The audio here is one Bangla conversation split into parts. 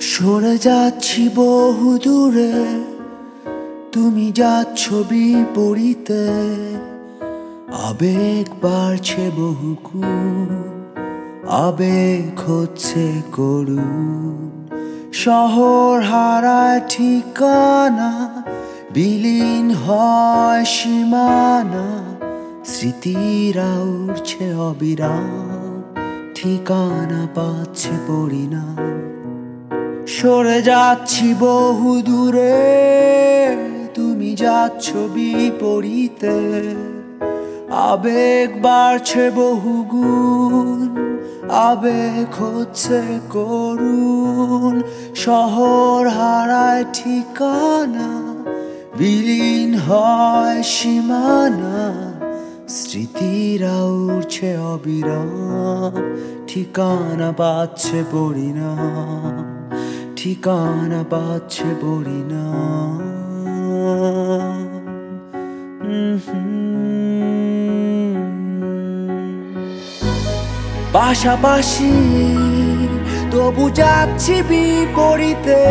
সরে যাচ্ছি বহু দূরে, তুমি যাচ্ছ বিপরীতে। আবেগ বাড়ছে বহুগুণ, আবেগ হচ্ছে করুণ। শহর হারায় ঠিকানা, বিলীন হয় সীমানা। স্মৃতিরা উড়ছে অবিরাম, ঠিকানা পাচ্ছে পরিণাম। সরে যাচ্ছি বহু দূরে, তুমি যাচ্ছ বিপরীতে। আবেগ বাড়ছে বহুগুণ, আবেগ হচ্ছে করুণ। শহর হারায় ঠিকানা, বিলীন হয় সীমানা। স্মৃতিরা উড়ছে অবিরাম, ঠিকানা পাচ্ছে পরিণাম। ঠিকানা পাচ্ছে পরিণাম। পাশাপাশি তবু যাচ্ছি বিপরীতে।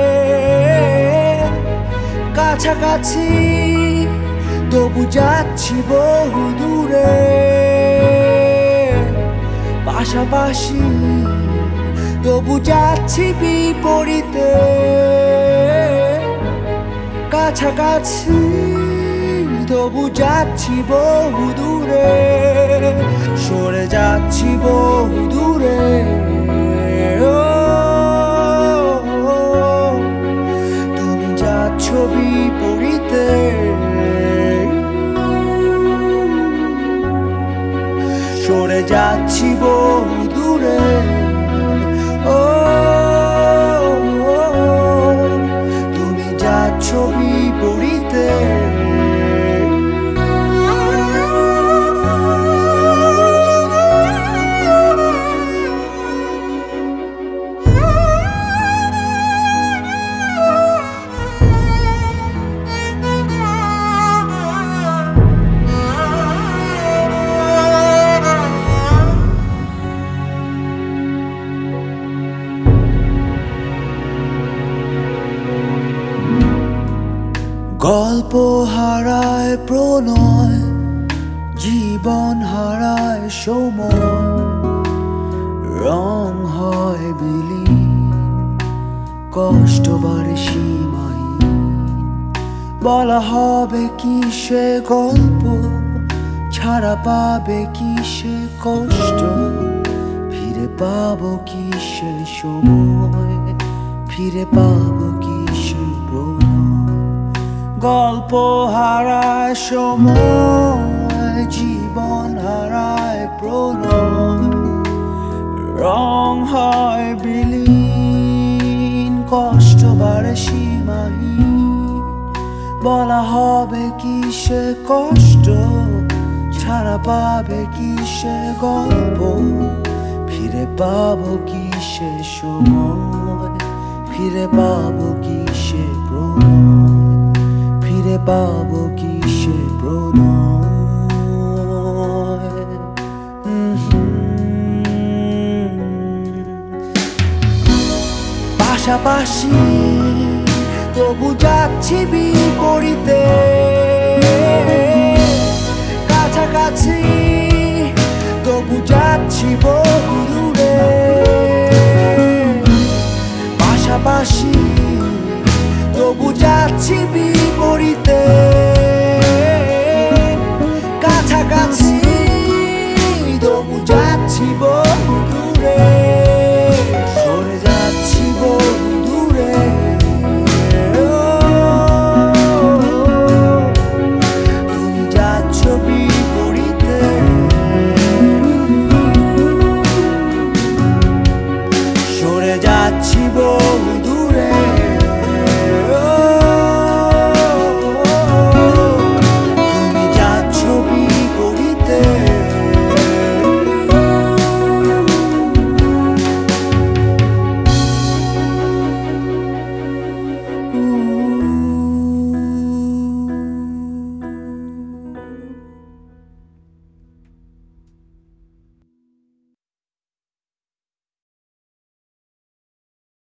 কাছাকাছি তবু যাচ্ছি বহু দূরে। পাশাপাশি তবু যাচ্ছি বিপরীতে। কাছাকাছি তবু যাচ্ছি বহু দূরে। সরে যাচ্ছি বহু দূরে। তুমি যাচ্ছ বিপরীতে। সরে যাচ্ছি বহু দূরে। তুমি যাচ্ছ বিপরীতে। গল্প হারায় প্রণয়, জীবন হারায় সময়। রং হয় বিলীন, কষ্ট বাড়ে সীমাহীন। বলা হবে কি সে গল্প, ছাড়া পাবে কি সে কষ্ট। ফিরে পাবো কি সে সময়, ফিরে পাবো কি সে প্রণয়। গল্প হারায় সময়, জীবন হারায় প্রণয়। রং হয় বিলীন, কষ্ট বাড়ে সীমাহীন। বলা হবে কি সে কষ্ট, ছাড়া পাবে কি সে গল্প। ফিরে পাবো কি সে সময়, ফিরে পাবো কি সে প্রণয়। ফিরে পাবো কি সে প্রণয়। পাশাপাশি তবু যাচ্ছি বিপরীতে। কাছাকাছি তবু যাচ্ছি বহু দূরে। পাশাপাশি তবু যাচ্ছি বিপরীতে। কাছাকাছি তবু যাচ্ছি বহু দূরে। সরে যাচ্ছি বহু দূরে। তুমি যাচ্ছ বিপরীতে। সরে যাচ্ছি বহু